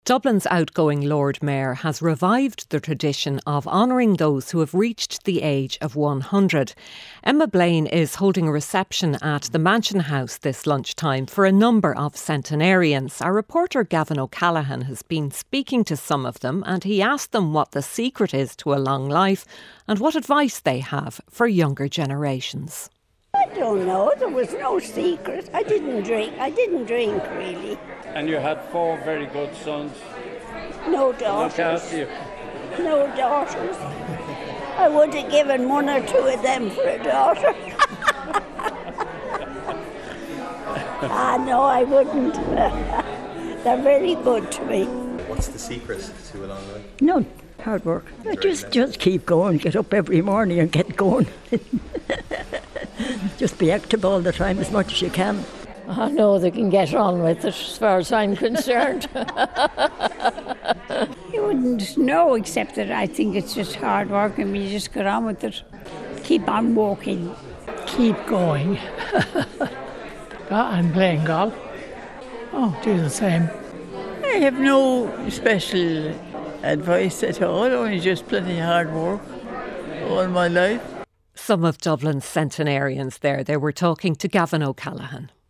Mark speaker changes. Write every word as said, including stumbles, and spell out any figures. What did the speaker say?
Speaker 1: Dublin's outgoing Lord Mayor has revived the tradition of honouring those who have reached the age of one hundred. Emma Blaine is holding a reception at the Mansion House this lunchtime for a number of centenarians. Our reporter Gavin O'Callaghan has been speaking to some of them, and he asked them what the secret is to a long life and what advice they have for younger generations.
Speaker 2: I don't know. There was no secret. I didn't drink. I didn't drink, really.
Speaker 3: And you had four very good sons.
Speaker 2: No daughters.
Speaker 3: Look after you.
Speaker 2: No daughters. I would have given one or two of them for a daughter. ah, no, I wouldn't. They're very good to me.
Speaker 4: What's the secret to a long life?
Speaker 5: No, hard work. Just, just keep going. Get up every morning and get going. Just be active all the time as much as you can.
Speaker 6: I know they can get on with it as far as I'm concerned.
Speaker 7: You wouldn't know, except that I think it's just hard work and you just get on with it. Keep on walking.
Speaker 8: Keep going. I'm playing golf. Oh, do the same.
Speaker 9: I have no special advice at all, only just plenty hard work all my life.
Speaker 1: Some of Dublin's centenarians there. They were talking to Gavin O'Callaghan.